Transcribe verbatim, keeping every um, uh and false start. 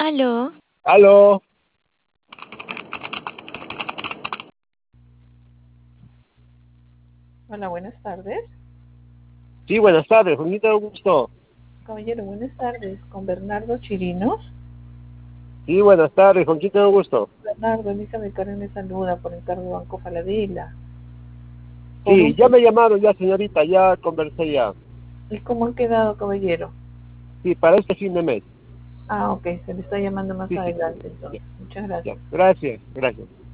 Aló. Aló. Hola, buenas tardes. Sí, buenas tardes, con quién tengo gusto. Caballero, buenas tardes. Con Bernardo Chirinos. Sí, buenas tardes, con quién tengo gusto. Bernardo, Elizabeth Karen me saluda por encargo de Banco Falabella. Por Sí, un... ya me llamaron ya, señorita, ya conversé ya. ¿Y cómo han quedado, caballero? Sí, para este fin de mes. Ah, ok, se le está llamando más Sí, sí, adelante entonces. Muchas ya. gracias. Gracias, gracias.